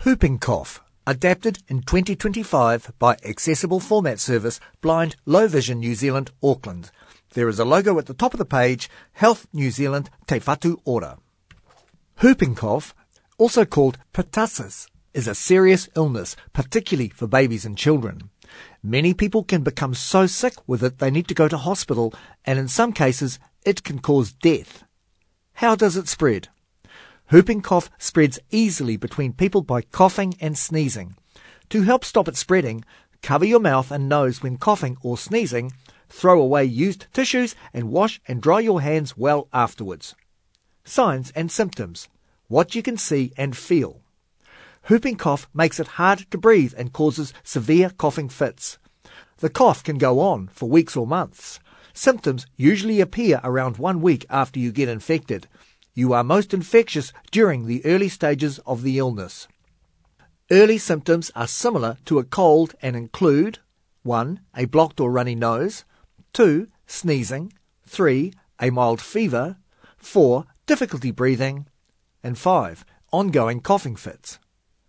Whooping cough, adapted in 2025 by accessible format service Blind Low Vision New Zealand, Auckland. There is a logo at the top of the page, Health New Zealand Te Whatu Ora. Whooping cough, also called pertussis, is a serious illness, particularly for babies and children. Many people can become so sick with it they need to go to hospital, and in some cases it can cause death. How does it spread? Whooping cough spreads easily between people by coughing and sneezing. To help stop it spreading, cover your mouth and nose when coughing or sneezing, throw away used tissues, and wash and dry your hands well afterwards. Signs and symptoms. What you can see and feel. Whooping cough makes it hard to breathe and causes severe coughing fits. The cough can go on for weeks or months. Symptoms usually appear around 1 week after you get infected. You are most infectious during the early stages of the illness. Early symptoms are similar to a cold and include 1. A blocked or runny nose, 2. Sneezing, 3. A mild fever, 4. Difficulty breathing, and 5. Ongoing coughing fits.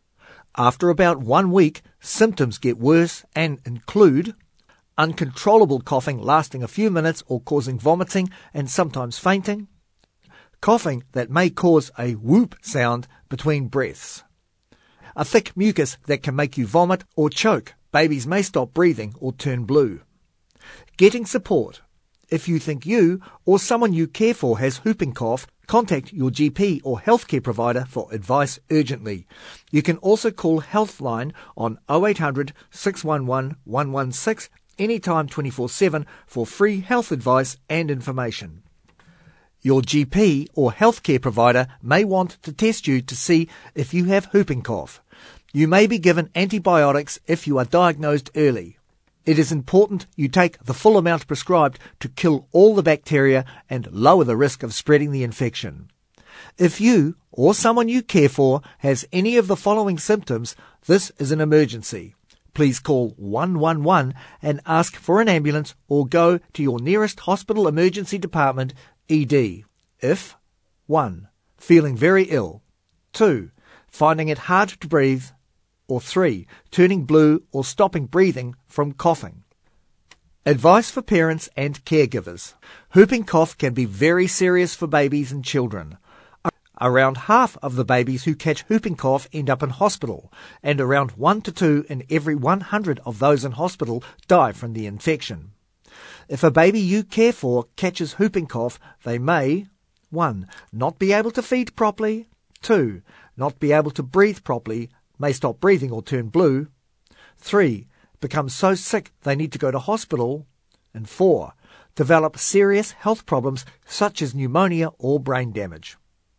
After about 1 week, symptoms get worse and include uncontrollable coughing lasting a few minutes or causing vomiting and sometimes fainting, coughing that may cause a whoop sound between breaths, a thick mucus that can make you vomit or choke. Babies may stop breathing or turn blue. Getting support. If you think you or someone you care for has whooping cough, contact your GP or healthcare provider for advice urgently. You can also call Healthline on 0800 611 116 anytime 24/7 for free health advice and information. Your GP or healthcare provider may want to test you to see if you have whooping cough. You may be given antibiotics if you are diagnosed early. It is important you take the full amount prescribed to kill all the bacteria and lower the risk of spreading the infection. If you or someone you care for has any of the following symptoms, this is an emergency. Please call 111 and ask for an ambulance or go to your nearest hospital emergency department ED. If 1. Feeling very ill, 2. Finding it hard to breathe, or 3. Turning blue or stopping breathing from coughing. Advice for parents and caregivers. Whooping cough can be very serious for babies and children. Around half of the babies who catch whooping cough end up in hospital, and around 1 to 2 in every 100 of those in hospital die from the infection. If a baby you care for catches whooping cough, they may 1. Not be able to feed properly, 2. Not be able to breathe properly, may stop breathing or turn blue, 3. Become so sick they need to go to hospital, and 4. Develop serious health problems such as pneumonia or brain damage.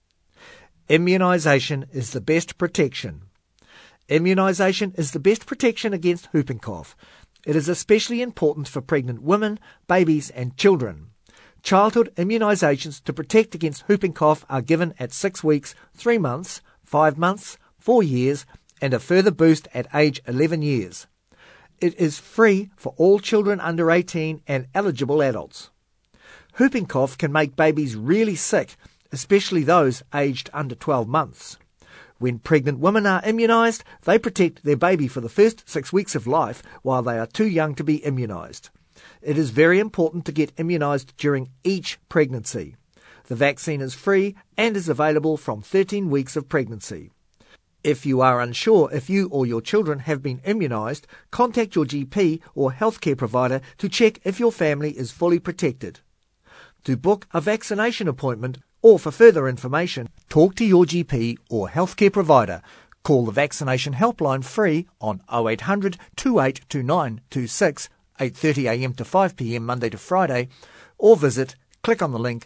Immunisation is the best protection. Immunisation is the best protection against whooping cough. It is especially important for pregnant women, babies and children. Childhood immunisations to protect against whooping cough are given at 6 weeks, 3 months, 5 months, 4 years, and a further boost at age 11 years. It is free for all children under 18 and eligible adults. Whooping cough can make babies really sick, especially those aged under 12 months. When pregnant women are immunised, they protect their baby for the first 6 weeks of life while they are too young to be immunised. It is very important to get immunised during each pregnancy. The vaccine is free and is available from 13 weeks of pregnancy. If you are unsure if you or your children have been immunised, contact your GP or healthcare provider to check if your family is fully protected. To book a vaccination appointment or for further information, talk to your GP or healthcare provider. Call the vaccination helpline free on 0800 2829 26, 8:30am to 5pm Monday to Friday, or click on the link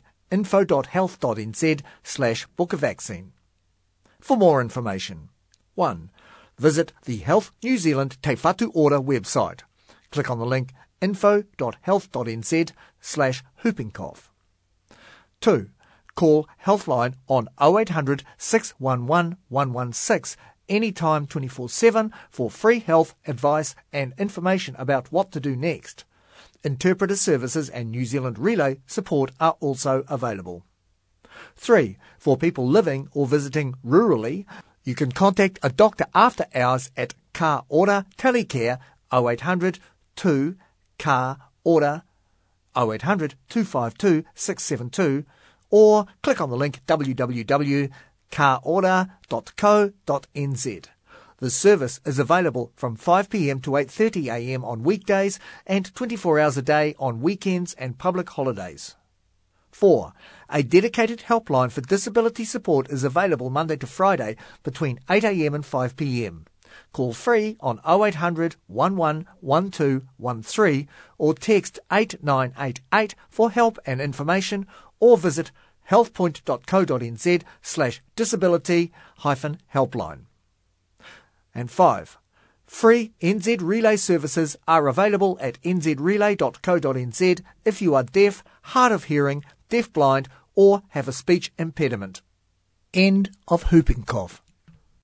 info.health.nz/book-a-vaccine. For more information, 1. Visit the Health New Zealand Te Whatu Ora website. Click on the link info.health.nz/whooping cough. 2. Call Healthline on 0800 611 116 anytime 24/7 for free health advice and information about what to do next. Interpreter services and New Zealand Relay support are also available. 3. For people living or visiting rurally, You can contact a doctor after hours at Ka Ora Telecare 0800 2 Ka Ora 0800 252 672 or click on the link www.kaora.co.nz. The service is available from 5 p.m. to 8:30 a.m. on weekdays and 24 hours a day on weekends and public holidays. 4. A dedicated helpline for disability support is available Monday to Friday between 8 a.m. and 5 p.m. Call free on 0800 11 1213 or text 8988 for help and information, or visit healthpoint.co.nz/disability-helpline. And 5. Free NZ Relay services are available at nzrelay.co.nz if you are deaf, hard of hearing, deaf-blind or have a speech impediment. End of whooping cough.